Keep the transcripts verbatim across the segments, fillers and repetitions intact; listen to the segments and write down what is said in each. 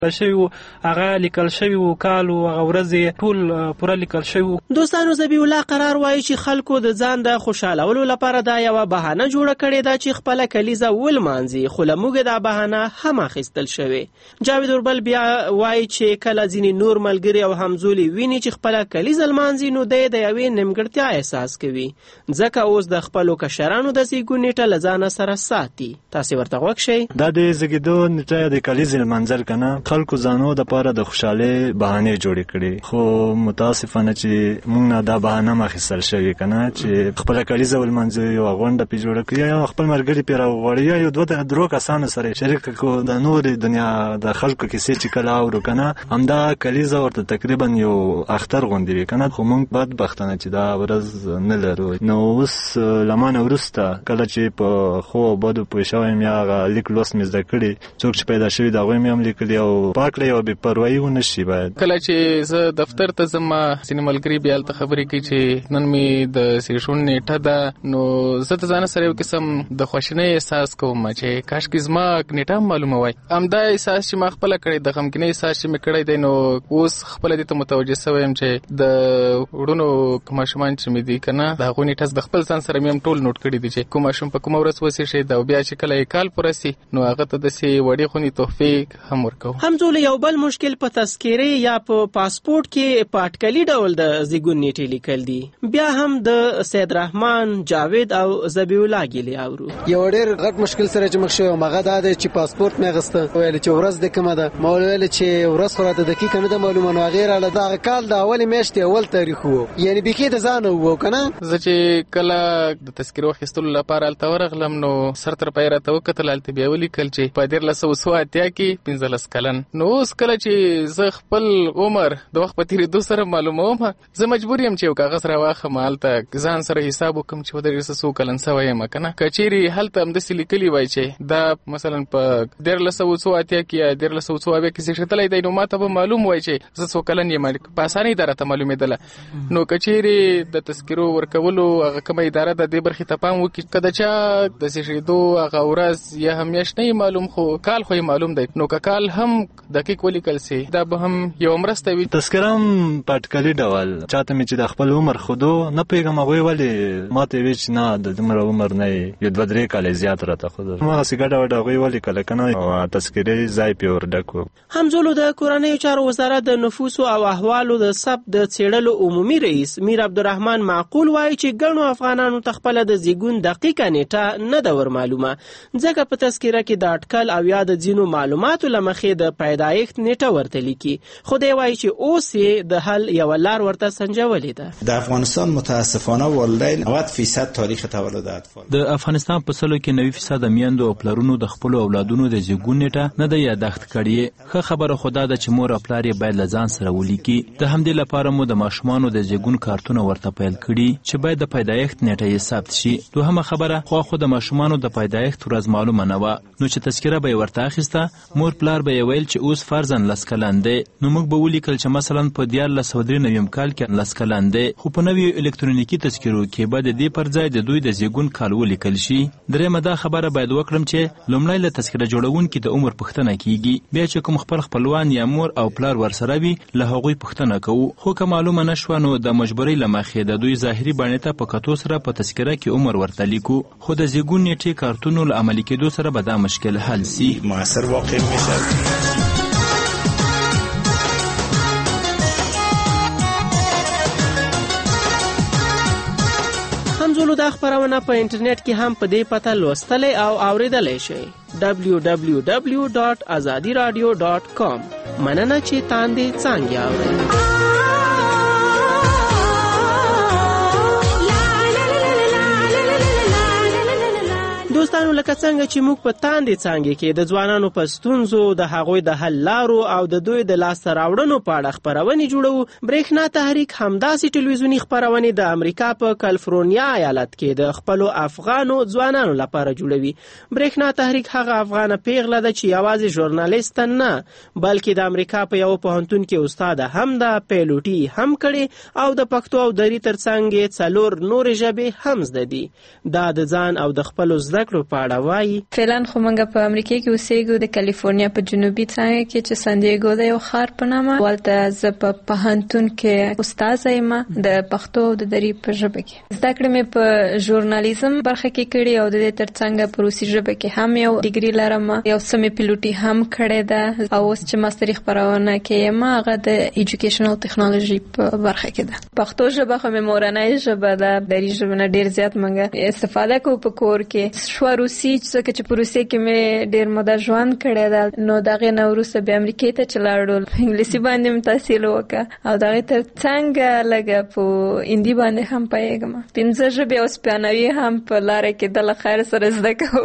شوی وو، هغه لیکل شوی وو کال او هغه ورځې ټول پوره لیکل شوی وو. دوستانو ذبیح الله قرار وایي چې خلکو د ځان د خوشحالولو لپاره دا یوه بهانه جوړه کړې ده چې خپله کلیزه ولمانځي، خو له موږ دا بهانه هم اخیستل شوې. جاوید اوربل بیا وایي چې کله ځینې نور ملګري او همزولي ویني چې خپله کلیزه لمانځي نو دی د یوې نیمګړتیا احساس کوي، ځکه اوس د خپلو کشرانو د زیږون نیټه له ځانه سره ساتي. تاسې ورته غوږ شئ. دا د زیږېدو نیټه د کلیزې لمانځل که نه خلکو ځانو دپاره د خوشحالۍ بهانې جوړې کړي، خو متاسفانه چې موږ نه دا بهانه هم اخیستل شوې که نه چې خپله کلیزه ولمانځو، یوه غونډه پرې جوړه کړي یا خپل ملګري پرې راوغواړي یا یو دوه درو کسانو سره شریک کړو. د نورې دنیا د خلکو کیسې چې کله اورو که نه همدا کلیزه ورته تقریبا یو اختر غوندې وي که نه، خو موږ بدبختانه چې دا ورځ نه لرو. نو اوس له ما نه وروسته کله چې په ښو او بدو پوه شوی یم یا هغه لیک لوست مې زده کړي، څوک چې پیدا شوي د هغوی مې هم لیکلي او پاک کړئ او بې پروایي ونه شي. باید کله چې زه دفتر ته ځم ځینې ملګري بیا هلته خبرې کوي چې نن مې د زیږون نیټه ده، نو زه د ځانه سره یو قسم د خواشینۍ احساس کوم چې کاشکې زما نیټه هم معلومه وای. همدا احساس چې ما خپله کړی، د غمګینۍ احساس چې مې کړی دی، نو اوس خپله دې ته متوجه شوی یم چې د وړونو ماشومان چې مې دي که نه د هغوی نیټه د خپل ځان سره مې هم ټول نوټ کړي دي چې کوم ماشوم په کومه ورځ وزېږېد او بیا چې کله یې کال پوره سي نو هغه ته داسې وړې خونې تحفې هم ورکوو. همزوله یو بل مشکل په تذکرې یا په پاسپورت کې په اټکلي ډول د زیږون نیټې لیکل دي. بیا هم د سید رحمان، جاوید او ذبیح الله ګیلې اورو. یو ډېر غټ مشکل سره چې مخ شوی هغه دا دی چې پاسپورت مې اخیسته، ویل چې ورځ دې کومه ده، ما ویل چې ورځ خو راته دقیقه نه ده معلومه، نو هغې راله دغه کال د اولې میاشتې اول تاریخ و، یعنې بیخي د ځانه وو که نه. زه چې کله د تذکرو اخیستلو لپاره هلته ورغلم نو سر تر پایه راته وکتل، هلته بیا ولیکل چې په دیارلس سوه څو اتیا کې پنځلس کلن. نو اوس کله چې زه خپل عمر د وخت په تېرېدو سره معلوموم، زه مجبور یم چې یو کاغذ راواخلم، هلته ځان سره حساب وکړم چې ودرېږه څو کلن سوی یم که نه. که چیرې هلته همداسې لیکلي وای چې دا مثلا په دیارلس سوه څو اتیا کې یا دیارلس سوه څو اویا کې زېږېدلی دی، نو ما ته به معلوم وای چې زه څو کلن یم، په اسانۍ دا راته معلومېدله. نو که چیرې د تذکرو ورکولو هغه کومه اداره ده دې برخې ته پام وکړي، که د چا د زېږېدو هغه ورځ یا هم میاشت نه معلوم خو کال خو یې معلوم دی، نو که کال هم دقیق ولیکل سي دا به هم یو مرسته وي. تذکره هم په اټکلي ډول چاته مې چې د خپل عمر ښودو نه پوهېږم هغوی ولې ما ته یې ویل چې نه د دومره عمر نه یې یو دوه درې کاله زیات راته ښودل، هماغسې ګډه وډه هغوی ولیکله که نه او تذکرې ځای پرې ور ډک و. همزولو د کورنیو چارو وزارت د نفوسو او احوالو د ثبت د څېړلو عمومي رئیس میر عبدالرحمن معقول وایي چې ګڼو افغانانو ته خپله د زیږون دقیقه نیټه نه ده ور معلومه، ځکه په تذکره کې د اټکل او یا د ځینو معلوماتو له مخې د پیدایښت نیټه ورته لیکي، خو دی وایي چې اوس یې د حل یوه لار ورته سنجولې ده. د افغانستان متاسفانه والدین نود فیصد تاریخ تولد اطفال، د افغانستان په سلو کې نوي فیصد میندو او پلرونو د خپلو اولادونو د زیږون نیټه نه ده یاداښت کړې. ښه خبره خو دا ده چې مور او پلار یې باید له ځان سره ولیکي. د همدې لپاره مو د ماشومانو د زیږون کارتونه ورته پیل کړي چې باید د پیدایښت نیټه یې ثبت شي. دوهمه خبره خو خو د ماشومانو د پیدایښت ورځ معلومه نه وه، نو چې تذکره به یې ورته اخیسته مور پلار به یې ویل چې اوس فرضاً لس کلن دی، نو موږ به ولیکل چې مثلا په دیارلس سوه درې نویم کال کې لس کلن دی، خو په نویو الکترونیکي تذکرو کې به د دې پر ځای د دوی د زیږون کال ولیکل شي. درېیمه دا خبره باید وکړم چې لومړی له تذکره جوړونکي د عمر پوښتنه کیږي، بیا چې کوم خپل خپلوان یا مور او پلار ورسره وي له هغوی پوښتنه کوو، خو که معلومه نه شوه نو د مجبورۍ له مخې د دوی ظاهري بڼې ته په کتو سره په تذکره کې عمر ورته لیکو، خو د زیږون نیټې کارتونو له عملي کېدو سره به دا مشکل حل سي. مؤثر واقع میشه. همزولو دا خبرونه په انټرنیټ کې هم په دې پته لوستلی او اوریدلی شئ دبلیو دبلیو دبلیو ډاټ ازادي راډیو ډاټ کام. مننه چې تاندې څانګې اورئ. دوستانو لکه څنګه چې موږ په تاندې څانګې کې د ځوانانو په ستونزو د هغوی د حل لارو او د دوی د لاسته راوړنو په اړه خپرونې جوړو، برېښنا تحریک همداسې ټلویزیوني خپرونې د امریکا په کالیفورنیا ایالت کې د خپلو افغانو ځوانانو لپاره جوړوي. برېښنا تحریک هغه افغانه پیغله ده چې یوازې ژورنالیست نه بلکې د امریکا په یو پوهنتون کې استاده هم ده، پیلوټي هم کړې او د پښتو او دري ترڅنګ څلور نورې ژبې هم زده دي. دا د ځان او د خپلو زده کړو په اړه وایي. فعلا خو موږ په امریکا کې اوسېږو، د کالیفورنیا په جنوبي څنګه کې چې سان دیګو د یو ښار په نامه، ولته زه په پوهنتون کې استاد یم د پښتو او د دری په ژبه کې. زده کړې مې په ژورنالیزم برخه کې کړې او د دې ترڅنګ په روسي ژبه کې هم یو ډیګري لرم، یو سمې پیلوټي هم کړې ده او اوس چې ماستري خپرونه کې یم هغه د ایجوکیشنل ټیکنالوژي په برخه کې ده. پښتو ژبه خو مې مورنۍ ژبه ده، دری ژبه نه ډیر زیات موږ استفاده کوو په کور کې. شو روسي چې په روسي کې مې ډیر مده ژوند کړی ده، نو دغه نه وروسته بیا امریکا ته چلاړو، انګلیسي باندې مې تحصیل وکړه او دغه ترڅنګ لږ په هندي باندې هم پوهېږم. پنځه ژبې او سپانوي هم په لاره کې د خیر سره زده کوو.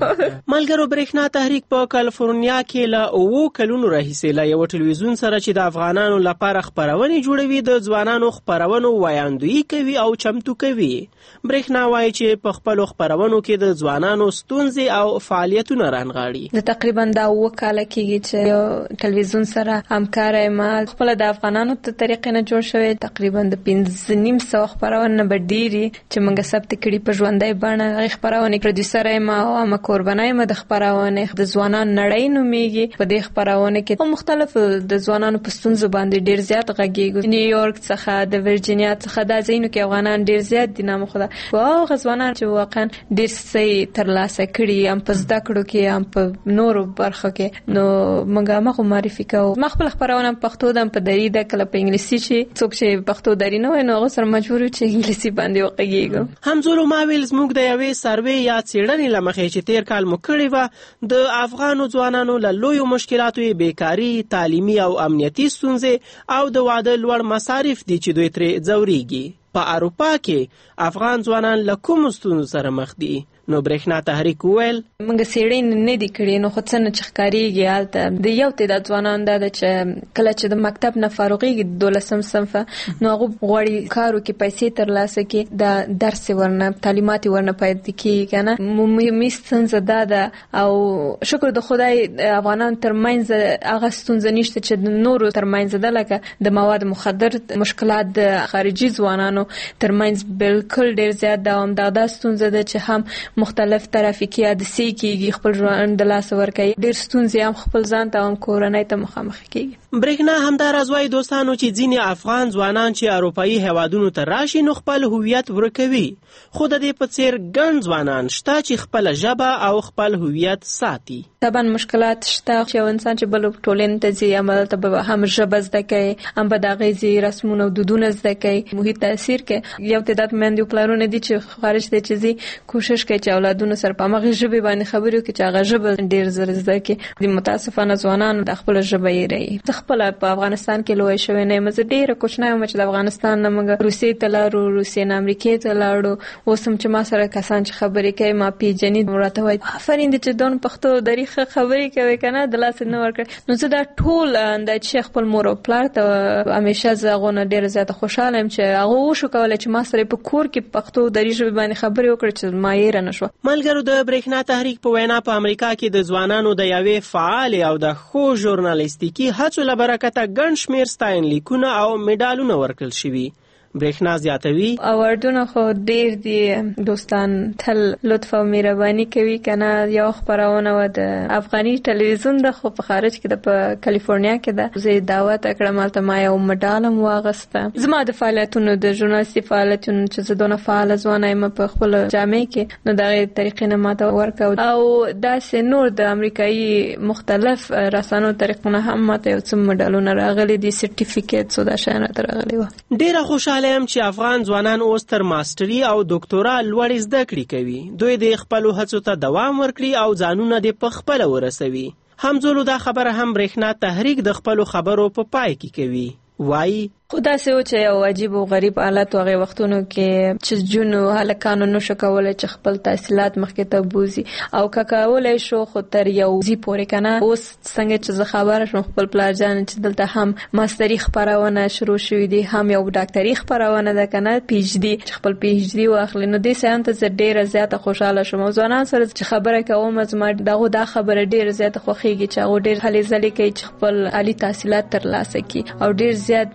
ملګرو، برېښنا تحریک په کالیفورنیا کې له اوو کلونو راهیسې له یو ټلویزیون سره چې د افغانانو لپاره خپرونې جوړوي د ځوانانو خپرونو وړاندويي کوي او چمتو کوي. برېښنا وایي چې په خپلو خپرونو کې د ځوانانو ستونزې او فعالیتونه رانغاړي. د تقریبا دا اوه کاله کېږي چې یو ټلویزیون سره همکاره یم. خپله د افغانانو ته طریقې نه جوړ شوی، تقریبا د پنځه نیم سوه خپرونه به ډېرې چې موږ ثبت کړي په ژوندۍ بڼه. هغې خپرونې پروډیوسر یم او عامه کوربنه یم د خپرونې. د ځوانانو نړۍ نومیږي. په دې خپرونه کې مختلف د ځوانانو په ستونزو باندې ډېر زیات غږیږو. نیویورک څخه د ورجینیا څخه دا ځایونو کې افغانان ډېر زیات دي، نام خدا او هغه ځوانان چې واقعا ډېر څه ترلاسه کړي هم په زده کړو کې هم په نورو برخو کې، نو موږ هغه معرفي کوو. ما خپل خپرونه پښتو ده په دری ده، کله په انګلیسي چې څوک چې پښتو دری نه وای نو هغه سره مجبور چې انګلیسي باندې وغږیږو. همزولو ماویل زموږ د یوې سروې یا څېړنې له مخې چې تیر کال مو کړې وه د افغانو ځوانانو له لویو مشکلاتو یې بیکاري، تعلیمي او امنیتي ستونزې او د واده لوړ مصارف دي چې دوی ترې ځورېږي. په اروپا کې افغان ځوانان له کومو ستونزو سره مخ دي؟ نو برېښنا تحریک وویل موږ څېړنې نه دي کړې، نو خو څنګه چې ښکارېږي هلته د یو تعداد ځوانان دا ده چې کله چې د مکتب نه فارغېږي دولسم صنفه، نو هغوی غواړي کار وکړي، پیسې ترلاسه کړي، د درس ورنه تعلیمات ورنه پیدا کېږي که نه. عمومي ستونزه دا ده او شکر د خدای افغانانو ترمنځ هغه ستونزه نشته چې د نورو ترمنځ ده، لکه د مواد مخدر مشکلات د خارجي ځوانانو ترمنځ بالکل ډېر زیات ده. همدغه ستونزه ده چې هم مختلف ترافیکي حادثې کېږي، خپل ژوند د لاسه ورکوي، ډېر ستونزې هم خپل ځان ته هم کورنۍ ته مخامخ کېږي. برېښنا همداراز وایي دوستانو چې ځینې افغان ځوانان چې اروپایي هیوادونو ته راشي نو خپل هویت ورکوي، خو د دې په څېر ګڼ ځوانان شته چې خپله ژبه او خپل هویت ساتي. طبعا مشکلات شته چې یو انسان چې بل ټولنې ته ځي همالته به هم ژبه زده کوي، هم به د هغې ځي رسمونه او دودونه زده کوي، محیط تاثیر کوي. یو تعداد میندې او پلرونه دي چې خارج ته چې ځي کوشش کوي چې اولادونو سره په همغې ژبې باندې خبرې وکړي چې هغه ژبه ډېر زر زده کړي. د متاسفانه ځوانان د خپله ژبه هېروي. زه خپله په افغانستان کې لویه شوې نه یم، زه ډېره کوچنی وم چې د افغانستان نه موږ روسیې ته لاړو، روسیې نه امریکې ته لاړو. اوس هم چې ما سره کسان چې خبرې کوي ما پیژني، راته وایي آفرین دې چې دونه پښتو دري ښه خبرې کوي که نه، د لاسه نه ورکړې. نو زه دا ټول دا چې خپل مور او پلار ته همیشه زه هغو نه ډېره زیاته خوشحاله یم چې هغه وشو کولی چې ما سره په کور کې پښتو دري ژبې باندې خبرې وکړي چې ما هېره نه شوه. ملګرو، د برېښنا تحریک په وینا په امریکا کې د ځوانانو د یوې فعالې او د ښو ژورنالیستیکي هڅو له برکته ګڼ شمېر ستاینلیکونه او میډالونه ورکړل شوي. برېښنا زیاتوي اواردونه خو ډېر دي، دوستان تل لطف او مهرباني کوي که نه. یو خپرونه وه د افغاني ټلویزیون ده خو په خارج کې ده، په کالیفورنیا کې ده. زه یې دعوت کړم، هلته ما یو مډال هم واغسته. زما د فعالیتونو د ژورنالیستي فعالیتونو چې زه دونه فعاله ځوانه یم په خپله جامع کې، نو د هغې طریقې نه ماته ورکړه او داسې نور د امریکایي مختلف رسنیو طریقونه هم ماته یو څه مډالونه راغلي دي، سرټیفیکیټس او دا شیان راته راغلي وه. ډېره خوشحاله یم چې افغان ځوانان اوس تر ماستري او ډاکټورا لوړې زده کړې کوي. دوی د خپلو هڅو ته دوام ورکړي او ځانونه دې په خپله ورسوي. همزولو دا خبره هم برېښنا تحریک د خپلو خبرو په پای کې کوي. وایي خو داسې و چې یو عجیب او غریب حالت و هغې وختونو کې چې جونو هلکانو نشو کولی چې خپل تحصیلات مخکې ته بوزي او که کولی شو خو تر یو ځي پورې که نه. اوس څنګه چې زه خبره شوم خپل پلارجان چې دلته هم ماستري خپرونه شروع شوي دي، هم یو ډاکټري خپرونه ده که نه، پي ایچ ډي چې خپل پي ایچ ډي واخلي، نو دې شیانو ته زه ډېره زیاته خوشحاله شوم. او ځوانانو سره چې خبره کوم زما دغو دا خبره ډېره زیاته خوښېږي چې هغوی ډېر هلې ځلې کوي چې خپل عالي تحصیلات ترلاسه کړي او ډېر زیات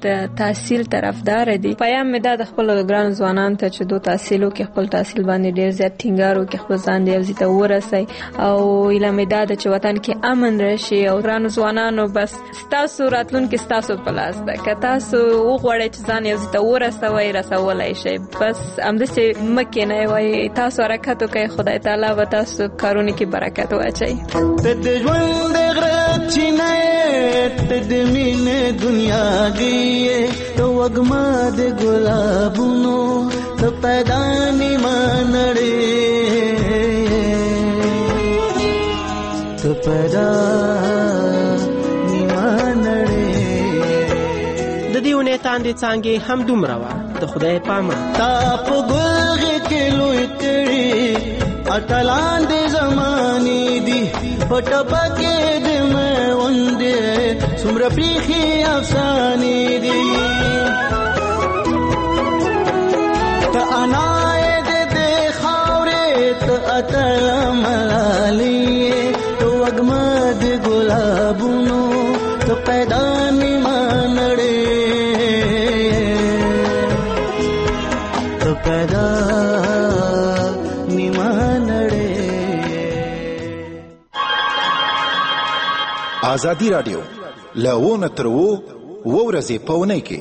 تحصیل طرفدار دي. پیام مې دا د خپل ګران ځوانانو ته چې دوی تحصیل وکړي، خپل تحصیل باندې ډیر زیات ټینګار وکړي، خپل ځان دې یو ځای ته ورسوي او ایله مې دا ده چې وطن کې امن راشي. او ګران ځوانانو بس ستاسو راتلونکي ستاسو په لاس ده، که تاسو وغواړئ چې ځان یو ځای ته ورسوئ رسولی شئ. بس همداسې مه کښېنئ، وایي تاسو حرکت وکړئ، خدای تعالی به تاسو کارونو کې برکت واچوي. ته د ژوند د غره چینه ته د مینې دنیا ګیې، ته وږمه د ګلابونو ته پیدا نیمه نړۍ، ته پیدا نیمه نړۍ. د دې اونۍ تاندې څانګې هم دومره وه. د خدای پامه تا په ګلغې کې لوی کړي اتلان د زمانې دي، په ټپه کې د میوندې څومره پریښې افسانې دي. ته انا یې د دې خاورې، ته اتل ملالۍ، ته وږمه د ګلابونو ته پیدا نیمه نړۍ، ته پیدا نیمه نړۍ. آزادی رادیو له ونه تر وو وو ورځې په اونۍ کې.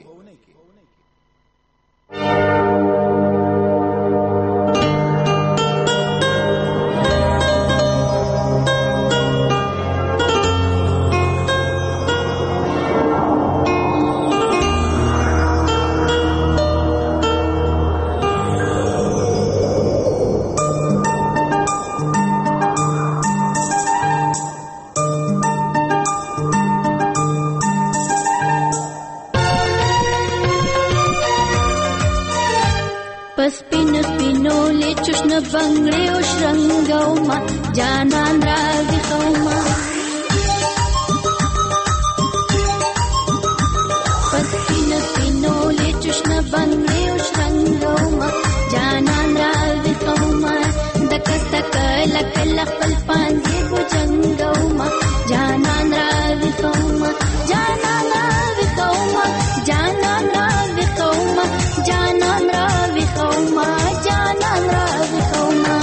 بنگړې او شرنګوما جانان راځي خوما، پسپین سپینولې چشنه بنگړې او شرنګوما جانان راځي خوما، دکس تک لک لخپل پانځې بوجنګوما جانان راځي خوما، جانان راځي خوما، جانان راځي خوما، جانان راځي خوما، جانان راځي خوما.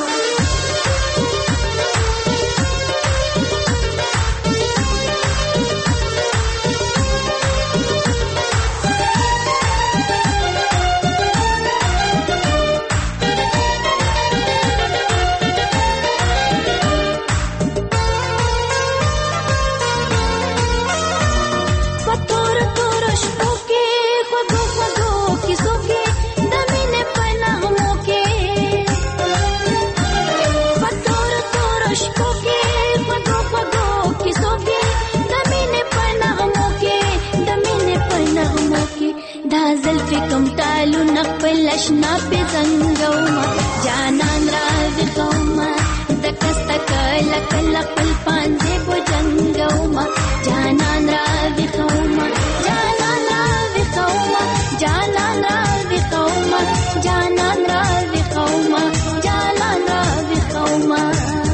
کم تالو نقبل اشنا پی زنگوما جانان راوی قوما دکستک لک لقل پانزے بو جنگوما جانان راوی قوما جانان راوی قوما جانان راوی قوما جانان راوی قوما جانان راوی قوما.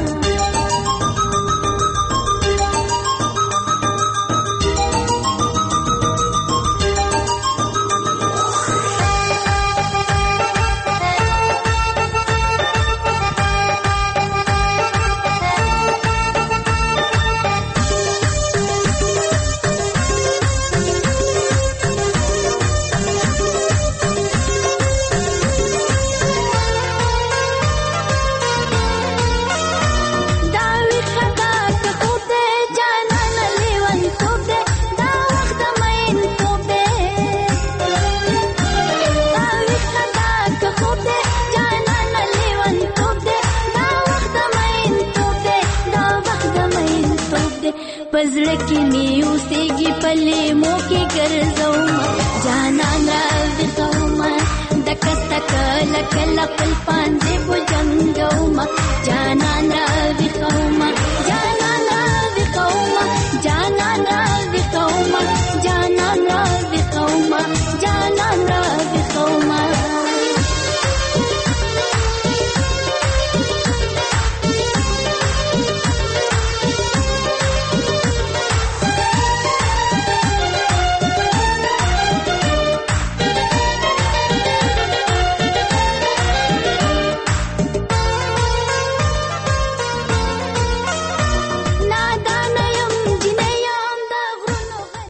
पजड़ की मियू सेगी पले मोके गर्जौमा जानان रावी कौमा दकस तक लक लपल पांजे बो जंगौमा जानان रावी कौमा